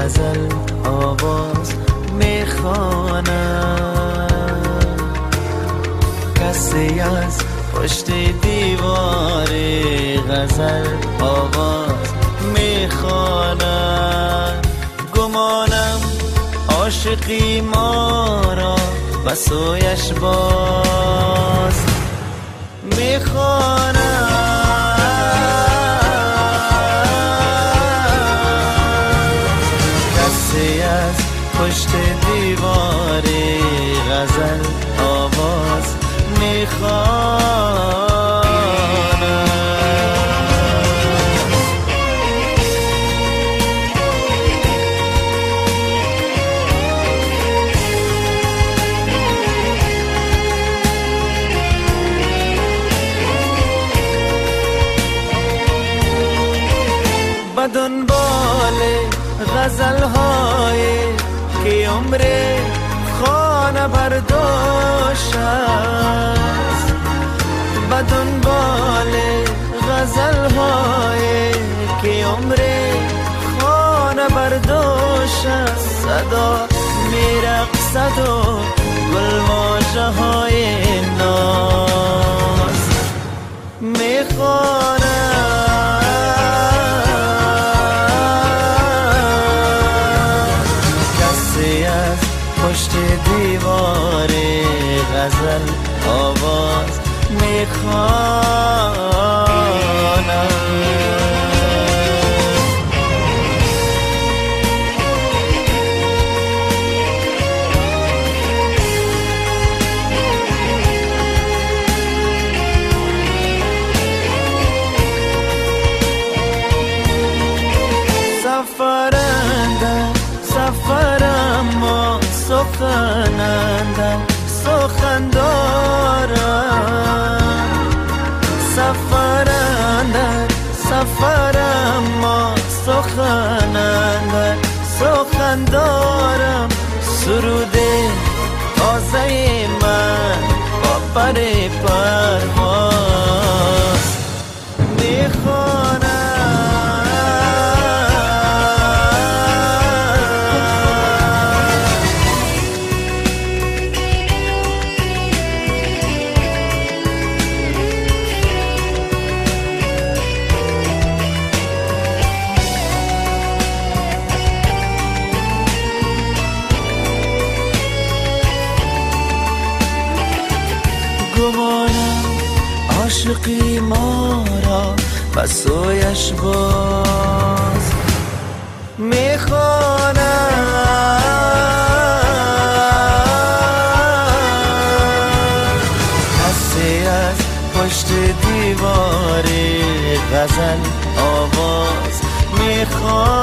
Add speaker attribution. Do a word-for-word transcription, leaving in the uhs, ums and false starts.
Speaker 1: غزل آواز میخوانم. کسی از پشت دیوار غزل آواز میخوانم. گمانم عاشقی ما را و سویش باز میخوانم. کسی از پشت دیوار غزل آواز میخوانم. به دنبال غزل های که عمر خانه برداشت است. به دنبال غزل های که عمر خانه برداشت است. صدا میرقصد و گلواژه های ناز میخوانم. پشت دیوار غزل آواز میخوانم. سفرنده سفرم ما سخنندم سخن دارم. سفرندم سفرم ما سخنندم سخن دارم. سرود تازه من با پر پرواز میخوانم. گمانم عاشقی ما را و سویش باز میخوانم. کسی از پشت دیوار غزل آواز میخوانم.